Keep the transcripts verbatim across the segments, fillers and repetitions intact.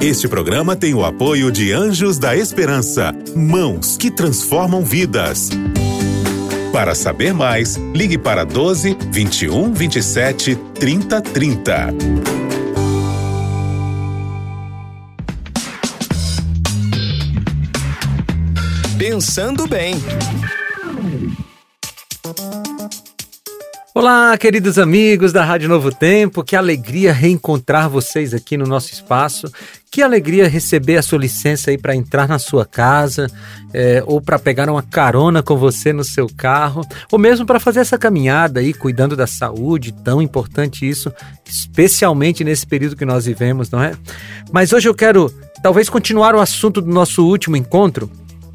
Este programa tem o apoio de Anjos da Esperança, mãos que transformam vidas. Para saber mais, ligue para doze, vinte e um, vinte e sete, trinta, trinta. Pensando bem. Olá, queridos amigos da Rádio Novo Tempo, que alegria reencontrar vocês aqui no nosso espaço, que alegria receber a sua licença aí para entrar na sua casa, é, ou para pegar uma carona com você no seu carro, ou mesmo para fazer essa caminhada aí, cuidando da saúde, tão importante isso, especialmente nesse período que nós vivemos, não é? Mas hoje eu quero, talvez, continuar o assunto do nosso último encontro,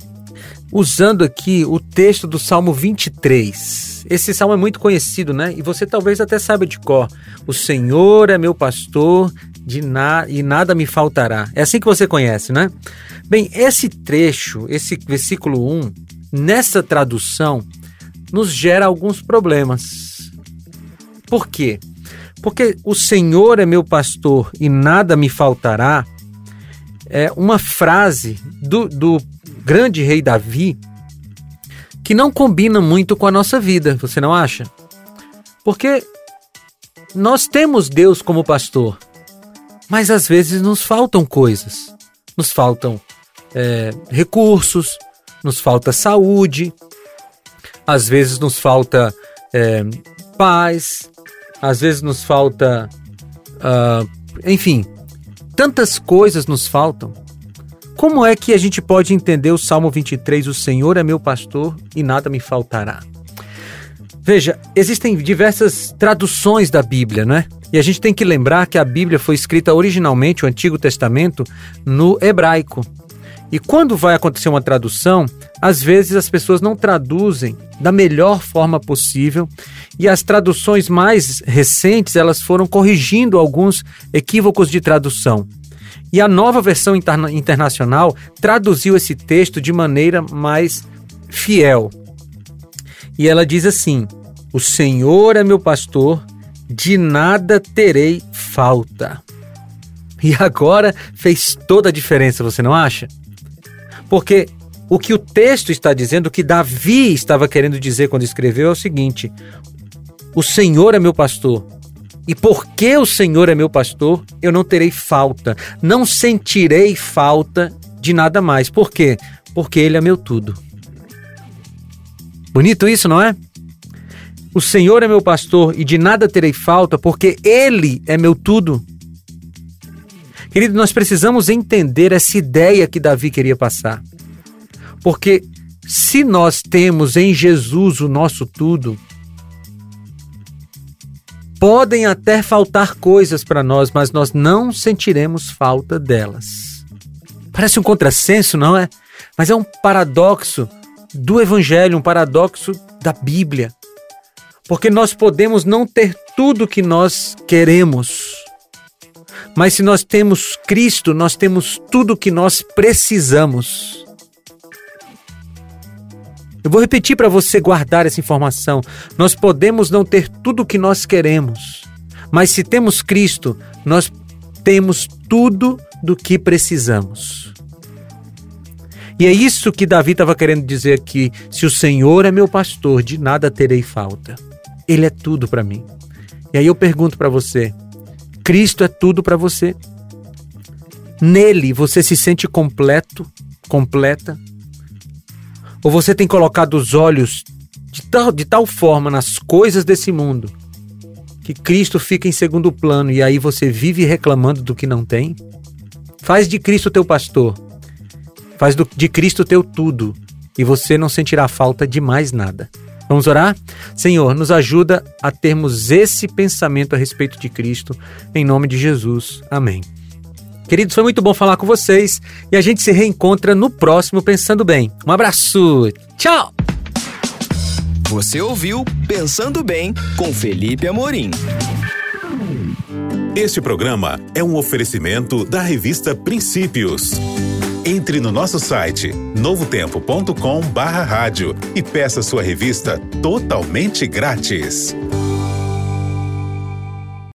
usando aqui o texto do Salmo vinte e três. Esse salmo é muito conhecido, né? E você talvez até saiba de cor. O Senhor é meu pastor de na... e nada me faltará. É assim que você conhece, né? Bem, esse trecho, esse versículo um, nessa tradução, nos gera alguns problemas. Por quê? Porque o Senhor é meu pastor e nada me faltará é uma frase do, do grande rei Davi que não combina muito com a nossa vida, você não acha? Porque nós temos Deus como pastor, mas às vezes nos faltam coisas. Nos faltam é, recursos, nos falta saúde, às vezes nos falta é, paz, às vezes nos falta, uh, enfim, tantas coisas nos faltam. Como é que a gente pode entender o Salmo vinte e três, o Senhor é meu pastor e nada me faltará? Veja, existem diversas traduções da Bíblia, né? E a gente tem que lembrar que a Bíblia foi escrita originalmente, o Antigo Testamento, no hebraico. E quando vai acontecer uma tradução, às vezes as pessoas não traduzem da melhor forma possível e as traduções mais recentes, elas foram corrigindo alguns equívocos de tradução. E a nova versão interna- internacional traduziu esse texto de maneira mais fiel. E ela diz assim: o Senhor é meu pastor, de nada terei falta. E agora fez toda a diferença, você não acha? Porque o que o texto está dizendo, o que Davi estava querendo dizer quando escreveu é o seguinte: o Senhor é meu pastor. E porque o Senhor é meu pastor, eu não terei falta, não sentirei falta de nada mais. Por quê? Porque Ele é meu tudo. Bonito isso, não é? O Senhor é meu pastor e de nada terei falta, porque Ele é meu tudo. Querido, nós precisamos entender essa ideia que Davi queria passar. Porque se nós temos em Jesus o nosso tudo, podem até faltar coisas para nós, mas nós não sentiremos falta delas. Parece um contrassenso, não é? Mas é um paradoxo do Evangelho, um paradoxo da Bíblia. Porque nós podemos não ter tudo o que nós queremos, mas se nós temos Cristo, nós temos tudo o que nós precisamos. Eu vou repetir para você guardar essa informação. Nós podemos não ter tudo o que nós queremos, mas se temos Cristo, nós temos tudo do que precisamos. E é isso que Davi estava querendo dizer aqui. Se o Senhor é meu pastor, de nada terei falta. Ele é tudo para mim. E aí eu pergunto para você, Cristo é tudo para você? Nele você se sente completo, completa? Ou você tem colocado os olhos de tal, de tal forma nas coisas desse mundo que Cristo fica em segundo plano e aí você vive reclamando do que não tem? Faz de Cristo teu pastor, faz do, de Cristo teu tudo e você não sentirá falta de mais nada. Vamos orar? Senhor, nos ajuda a termos esse pensamento a respeito de Cristo, em nome de Jesus. Amém. Queridos, foi muito bom falar com vocês e a gente se reencontra no próximo Pensando Bem. Um abraço, tchau! Você ouviu Pensando Bem com Felipe Amorim. Este programa é um oferecimento da revista Princípios. Entre no nosso site novo tempo ponto com barra rádio e peça sua revista totalmente grátis.